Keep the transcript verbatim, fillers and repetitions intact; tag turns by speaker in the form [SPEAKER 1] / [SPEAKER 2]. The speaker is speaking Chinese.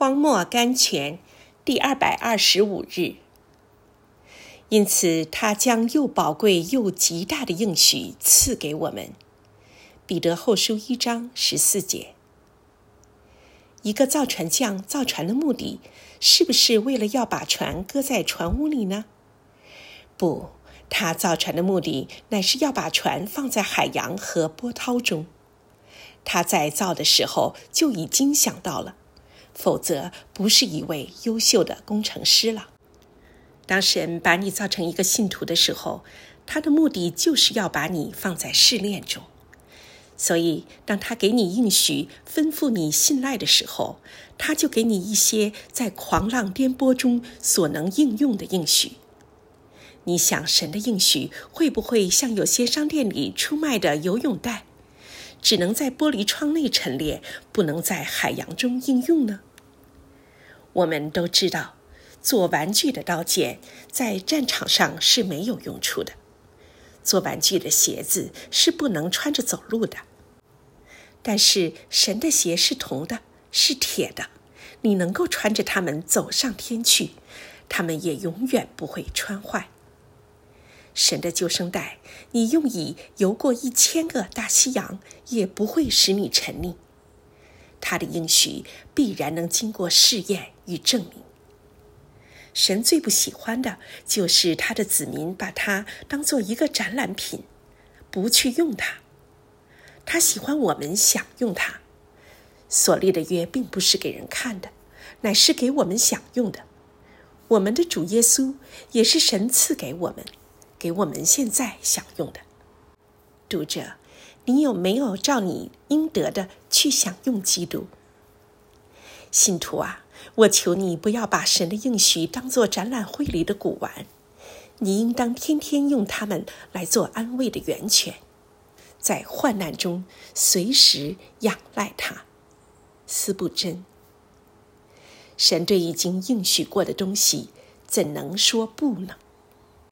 [SPEAKER 1] 荒漠甘泉第二百二十五日。因此他将又宝贵又极大的应许赐给我们。彼得后书一章十四节。一个造船匠造船的目的是不是为了要把船搁在船坞里呢？不，他造船的目的乃是要把船放在海洋和波涛中。他在造的时候就已经想到了，否则不是一位优秀的工程师了。当神把你造成一个信徒的时候，他的目的就是要把你放在试炼中。所以当他给你应许吩咐你信赖的时候，他就给你一些在狂浪颠簸中所能应用的应许。你想神的应许会不会像有些商店里出卖的游泳袋，只能在玻璃窗内陈列，不能在海洋中应用呢？我们都知道，做玩具的刀剑在战场上是没有用处的，做玩具的鞋子是不能穿着走路的。但是神的鞋是铜的，是铁的，你能够穿着它们走上天去，它们也永远不会穿坏。神的救生带，你用以游过一千个大西洋，也不会使你沉溺。他的应许必然能经过试验与证明。神最不喜欢的就是他的子民把它当作一个展览品，不去用它。他喜欢我们享用它。所立的约并不是给人看的，乃是给我们享用的。我们的主耶稣也是神赐给我们，给我们现在享用的。读者，你有没有照你应得的去享用基督？信徒啊，我求你不要把神的应许当作展览会里的古玩，你应当天天用它们来做安慰的源泉，在患难中随时仰赖它。司布真。神对已经应许过的东西怎能说不呢？